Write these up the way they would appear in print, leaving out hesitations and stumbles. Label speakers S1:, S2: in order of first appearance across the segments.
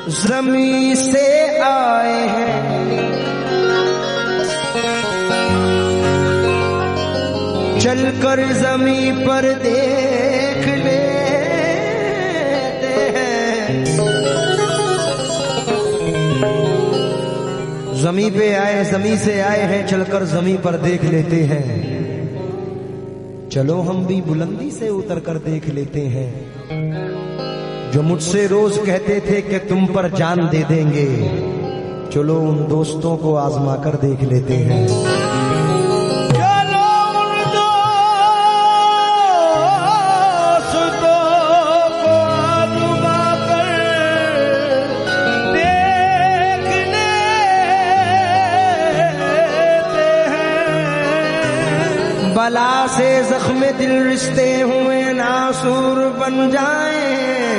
S1: ज़मीं से आए हैं, चलकर ज़मीं पर देख लेते हैं। ज़मीं पे आए, ज़मीं से आए हैं, चलकर ज़मीं पर देख लेते हैं। चलो हम भी बुलंदी से उतर कर देख लेते हैं। जो मुझसे रोज कहते थे कि तुम पर जान दे देंगे, चलो उन दोस्तों को आजमा कर देख लेते हैं। बला से जख्म दिल रिश्ते हुए नासूर बन जाए,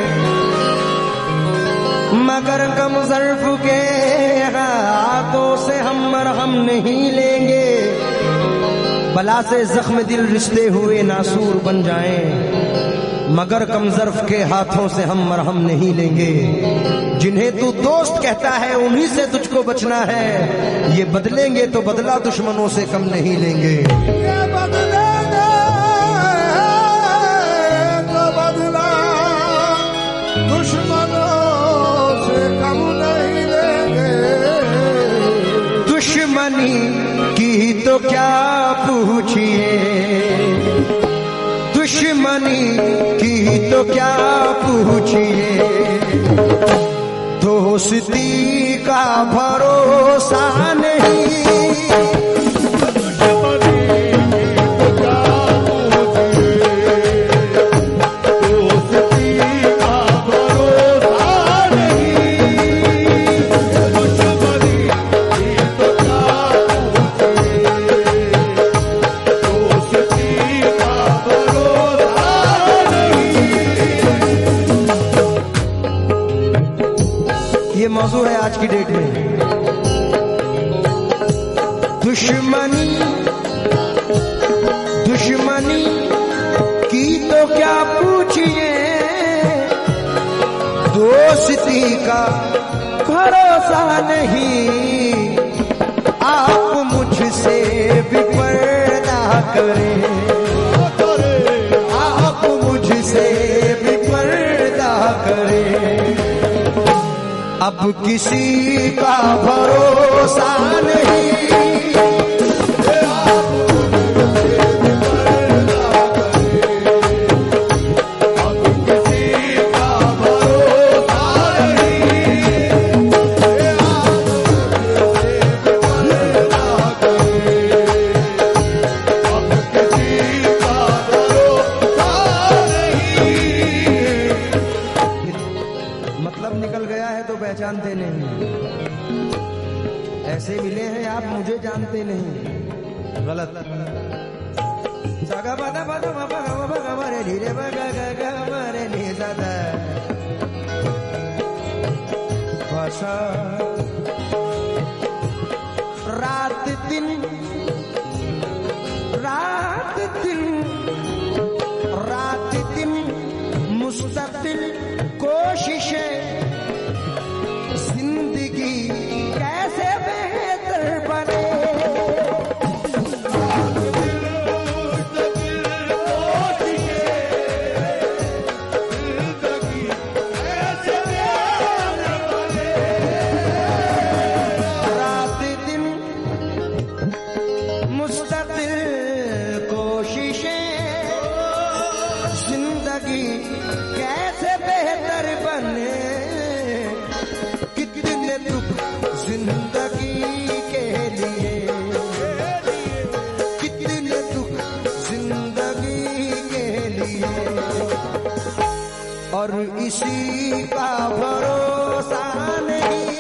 S1: मगर गम ज़र्फ के हाथों से हम मरहम नहीं लेंगे। बला से जख्म दिल रिश्ते हुए नासूर बन जाएं, मगर कम ज़र्फ के हाथों से हम मरहम नहीं लेंगे। जिन्हें तू दोस्त कहता है उन्हीं से तुझको बचना है, ये बदलेंगे तो बदला दुश्मनों से कम नहीं लेंगे। ये बदलेंगे तो बदला दुश्मनों से कम नहीं लेंगे। दुश्मनी की तो क्या पूछिए, दुश्मनी की तो क्या पूछिए, दोस्ती का भरोसा नहीं। ये मौजू है आज की डेट में। दुश्मनी दुश्मनी की तो क्या पूछिए, दोस्ती का भरोसा नहीं। आप मुझसे भी पर्दा करें, आप मुझसे भी पर्दा करें, अब किसी का भरोसा नहीं। जानते नहीं, ऐसे मिले हैं आप मुझे जानते नहीं, गलत। धीरे रात दिन रात दिन रात दिन मुस्तकिल कोशिशें, जिंदगी कैसे बेहतर बने। रात दिन मुस्तकिल कोशिशें, जिंदगी कैसे बेहतर बने। जिंदगी के लिए कितने दुख जिंदगी के लिए, और इसी का भरोसा नहीं।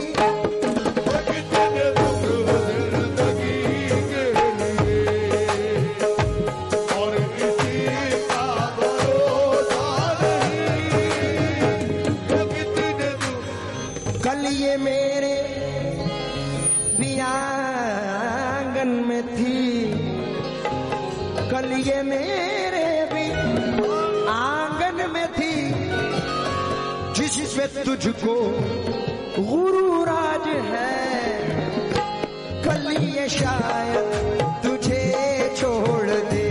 S1: कितने दुख जिंदगी के लिए, और इसी का भरोसा नहीं। कितने दुख। कल ये मेरे आंगन में थी, कल ये मेरे भी आंगन में थी, जिस पे तुझको गुरूर आज है, कल ये शायद तुझे छोड़ दे,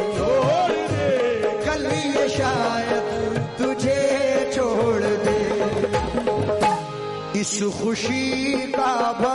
S1: कल ये शायद तुझे छोड़ दे। इस खुशी का